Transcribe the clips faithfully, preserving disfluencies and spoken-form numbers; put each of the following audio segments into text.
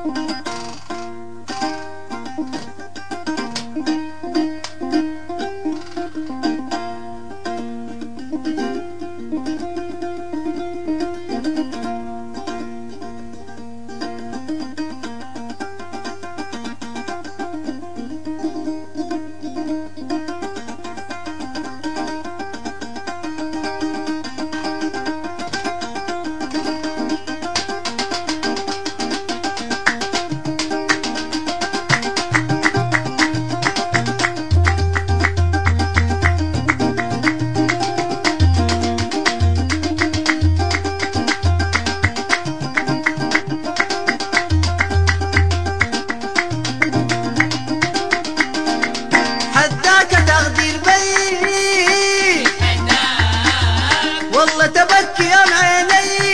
والله تبكي يا عيني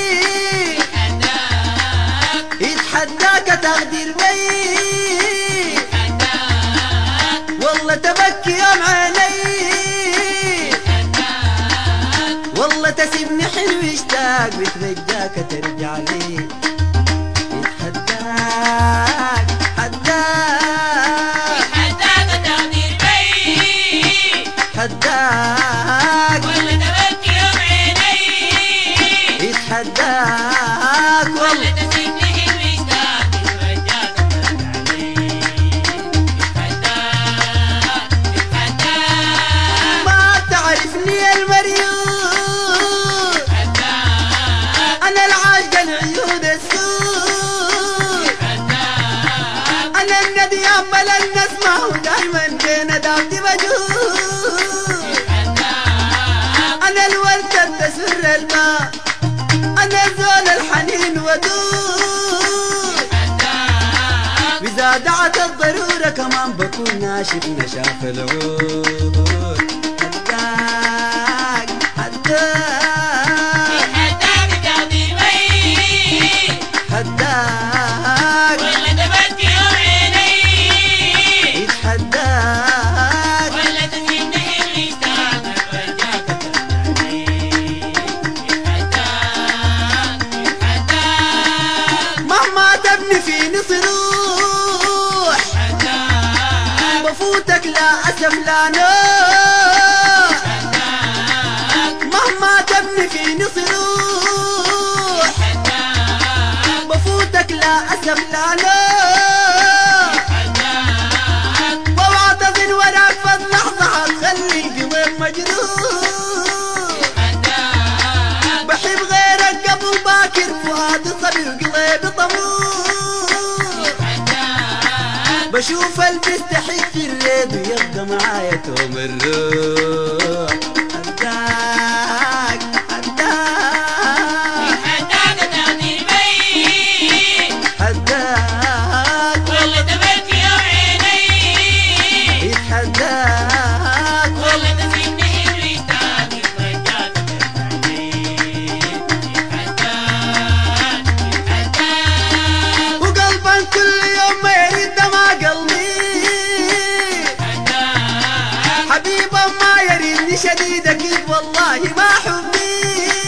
يتحداك تقدير بي والله تبكي يا عيني والله تسيبني حلو يشتاق بترجاك ترجع لي يتحداك حداك يتحداك تقدير بي حداك والله تبكي يا عيني يتحداك والله تسيبني حلو يشتاق بترجاك ترجع لي يتحداك يتحداك ما تعرفني يا المريوط أنا العاشق العيون السود أنا النبي أمل النسمة ودايما بين داودي بجود أنا الوردة تسر الماء أنا زول الحنين ودود وإذا دعت الضرورة كمان بكون ناشف نشاف العود حداك حداك يتحداك تقدير بي حداك والله تبكي يا عيني يتحداك والله تسيبني حلو يشتاق بترجاك ترجع لي يتحداك يتحداك مهما تبني فيني صروح بفوتك لا أسف لا نوح مهما تبني فيني صروح بفوتك لا أسف لا نوح واوعى تظن وراك فض لحظة هتخلي قلبي مجروح بحب غيرك قبل باكر فؤادي صبي وقلبي طموح بشوف المستحيل في الريد ويبقى معايا توم الروح حداك حداك يتحداك تقدير بي حداك والله تبكي يا عيني يتحداك والله تسيبني حلو يشتاق بترجاك ترجع لي يتحداك يتحداك وقلبا كل يوم ما يريد ما قلبي حبيبا ما يريدني شديد اكيد والله ما حبي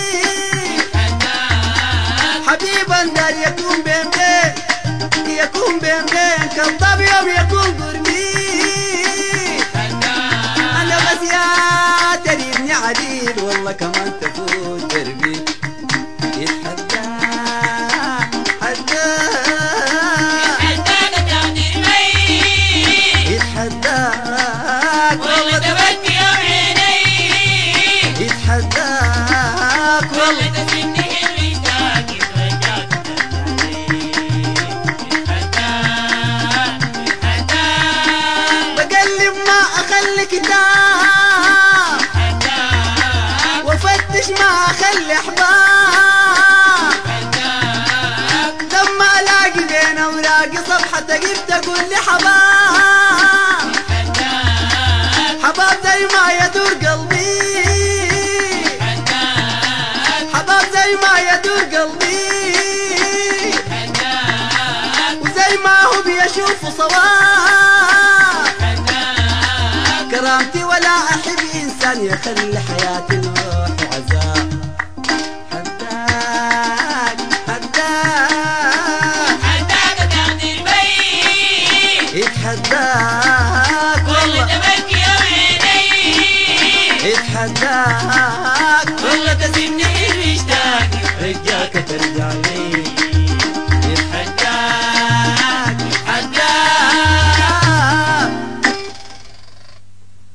حبيبا دار يكون بين بين يكون بين بين كالضب يوم يكون قربي انا بس يا تريدني عديد والله كمان تفوت دربي يتحداك حداك يتحداك تقدير بي يتحداك والله تبكي يا عيني يتحداك والله تسيبني حلو يشتاق بترجاك ترجع لي يتحداك يتحداك بقلب ما اخلي كتاب يتحداك وافتش ما اخلي احباب لما الاقي بين اوراقي صفحة تجيب تقول لي حباب حباب زي ما يدور قلبي حباب زي ما يدور قلبي وزي ما هو بيشوف صواب كرامتي ولا احب انسان يخلي حياتي نوح وعذاب حداك حداك يتحداك يتحداك والله والله تبكي يا ويلي يتحداك